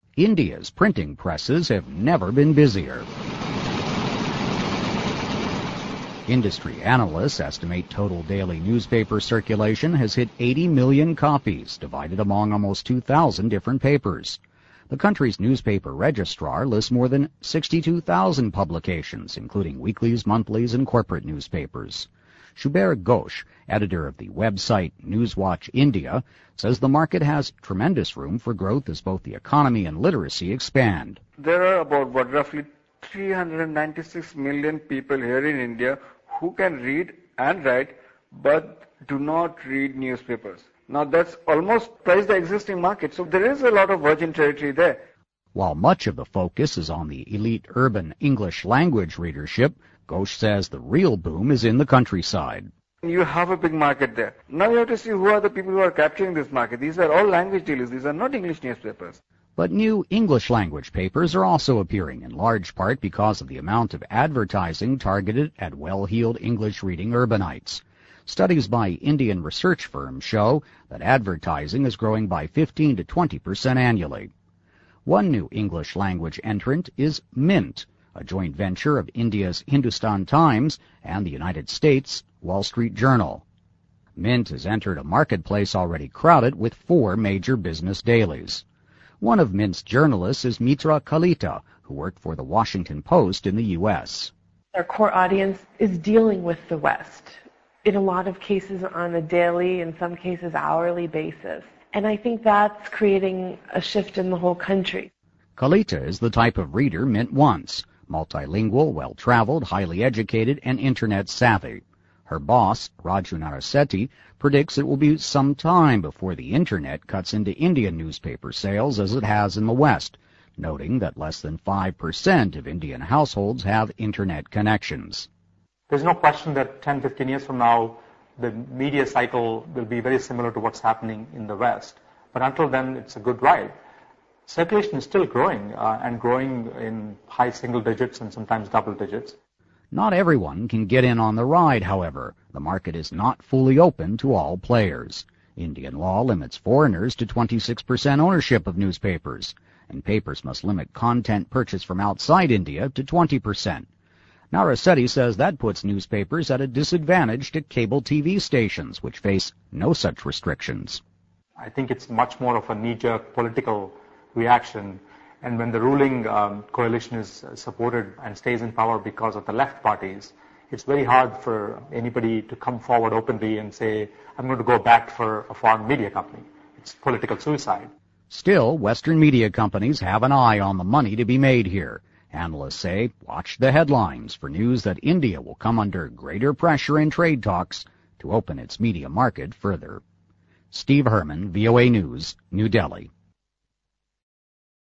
India's printing presses have never been busier. Industry analysts estimate total daily newspaper circulation has hit 80 million copies, divided among almost 2,000 different papers. The country's newspaper registrar lists more than 62,000 publications, including weeklies, monthlies, and corporate newspapers. Shubhra Ghosh, editor of the website Newswatch India, says the market has tremendous room for growth as both the economy and literacy expand. There are about, roughly 396 million people here in India who can read and write but do not read newspapers. Now that's almost twice the existing market, so there is a lot of virgin territory there. While much of the focus is on the elite urban English language readership, Ghosh says the real boom is in the countryside. You have a big market there. Now you have to see who are the people who are capturing this market. These are all language dealers. These are not English newspapers. But new English language papers are also appearing, in large part because of the amount of advertising targeted at well-heeled English-reading urbanites. Studies by Indian research firms show that advertising is growing by 15 to 20% annually. One new English language entrant is Mint, a joint venture of India's Hindustan Times and the United States' Wall Street Journal. Mint has entered a marketplace already crowded with 4 major business dailies. One of Mint's journalists is Mitra Kalita, who worked for the Washington Post in the U.S. Our core audience is dealing with the West, in a lot of cases on a daily, in some cases hourly basis. And I think that's creating a shift in the whole country. Kalita is the type of reader Mint wants: multilingual, well-traveled, highly educated, and Internet savvy. Her boss, Raju Narasethi, predicts it will be some time before the Internet cuts into Indian newspaper sales as it has in the West, noting that less than 5% of Indian households have Internet connections. There's no question that 10, 15 years from now, the media cycle will be very similar to what's happening in the West. But until then, it's a good ride. Circulation is still growing, and growing in high single digits and sometimes double digits. Not everyone can get in on the ride, however. The market is not fully open to all players. Indian law limits foreigners to 26% ownership of newspapers, and papers must limit content purchased from outside India to 20%. Narasethi says that puts newspapers at a disadvantage to cable TV stations, which face no such restrictions. I think it's much more of a knee-jerk political reaction. And when the ruling coalition is supported and stays in power because of the left parties, it's very hard for anybody to come forward openly and say, I'm going to go back for a foreign media company. It's political suicide. Still, Western media companies have an eye on the money to be made here. Analysts say, watch the headlines for news that India will come under greater pressure in trade talks to open its media market further. Steve Herman, VOA News, New Delhi.